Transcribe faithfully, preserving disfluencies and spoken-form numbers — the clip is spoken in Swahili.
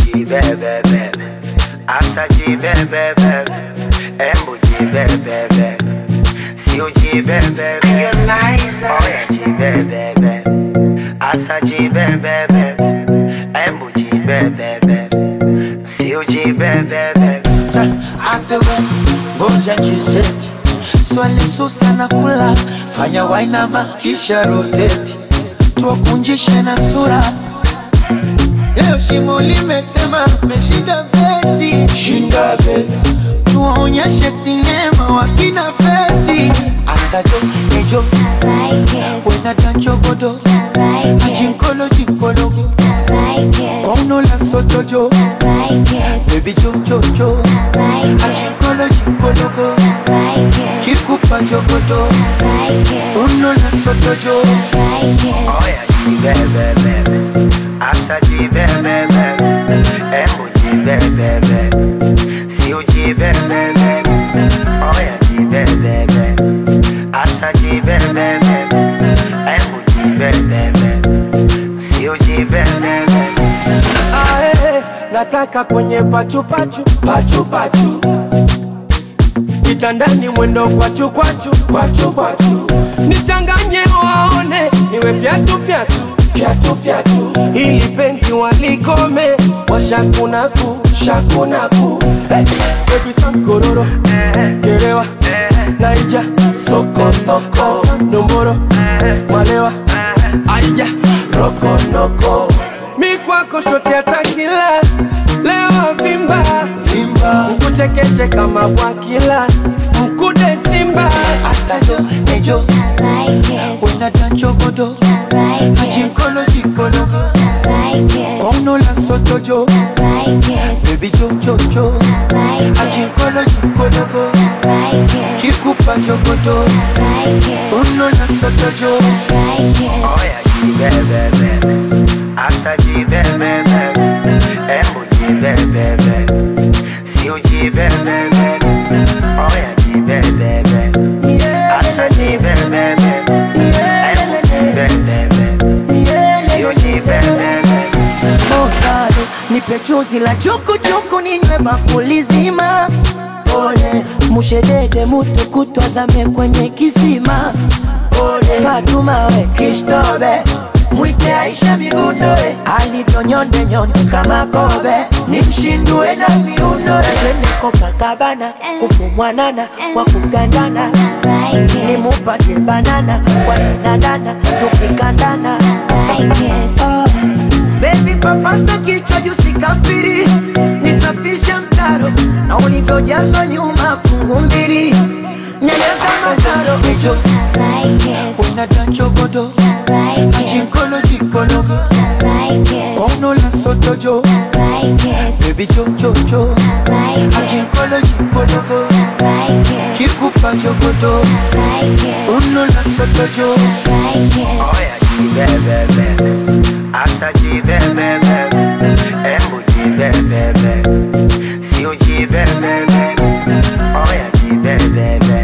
jibebebe, asa jibebebe, embu jibebebe, si ujibebebe, oya jibebebe, asa jibebebe, embu jibebebe, si ujibebebe. Asewe, ngoja jiseti, swali susa na kula, fanya wainama kisha roteti, tuwakunjishe na sura. Leo shimo limetema, meshinda beti, shinda beti, tuwaonyeshe sinema wakina feti. Asajo, nejo, wena dancho godo, ajinkolo jinkologo, kono la sotojo, baby jo jo jo, ajinkolo jinkologo, kikupa jogodo, uno la sotojo. Oya jibebebe, asa jibebebe, embu jibebebe, si ujibebebe, oya jibebebe, asa jibebebe, embu jibebebe, si ujibebebe. Ae, nataka kwenye pachu pachu, pachu pachu, kitandani mwendo kwachu kwachu, kwachu kwachu, nichanganye waone, niwe fiatu fiatu, fiatu fiatu, ili penzi walikome, washakunaku, shakunaku. Hey, baby sankororo, gerewa, naija, soko soko, nomboro, malewa, aija, roko noko. Mi kwako shote atakila, lewa vimba, Vimba, ukuchekeche kama wakila, mkude simba. asajo, nejo, wena dancho godo, ajinkolo jinkologo, kono la sotojo, baby jo jo jo, ajinkolo jinkologo, kikupa jogodo, uno la sotojo. Oya jibebebe, asa jibebebe, embu jibebebe, si ujibebebe, oya jibebebe, asa jibebebe, embu jibebebe, si ujibebebe. Mokado, nipe chozi la choko choko ninywe bakuli zima. Ole, mushedede mutu kutwazame kwenye kisima. Ole, Fatuma we kishtobe, mwite Aisha migunoe, alivyo nyonde nyonde kama kobe, nimshindue na miuno. Twende Copacabana, kupumwanana, kwa kugandana, nimupate banana, kwa nanadana, tukikandana. Oh, baby papasa kichwa juu sikafiri, nisafishe mtaro, na ulivyojazwa nyuma fungu mbili. Nyanyaza masaro ejo, wena dancho godo, ajinkolo jinkologo, kono la sotojo, baby jo jo jo, ajinkolo jinkologo, kikupa jogodo, uno la sotojo. Oya jibebebe, asa jibebebe, embu jibebebe, si ujibebebe, oya jibebebe,